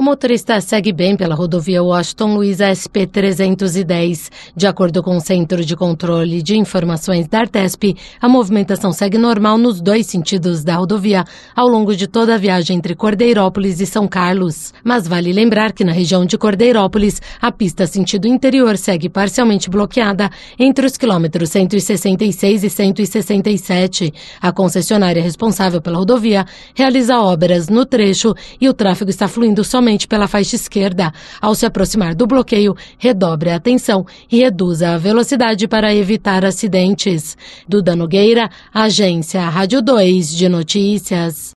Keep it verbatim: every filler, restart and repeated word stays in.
O motorista segue bem pela rodovia Washington Luiz S P trezentos e dez. De acordo com o Centro de Controle de Informações da Artesp, a movimentação segue normal nos dois sentidos da rodovia ao longo de toda a viagem entre Cordeirópolis e São Carlos. Mas vale lembrar que na região de Cordeirópolis, a pista sentido interior segue parcialmente bloqueada entre os quilômetros cento e sessenta e seis e cento e sessenta e sete. A concessionária responsável pela rodovia realiza obras no trecho e o tráfego está fluindo somente pela faixa esquerda. Ao se aproximar do bloqueio, redobre a atenção e reduza a velocidade para evitar acidentes. Duda Nogueira, Agência Rádio dois de Notícias.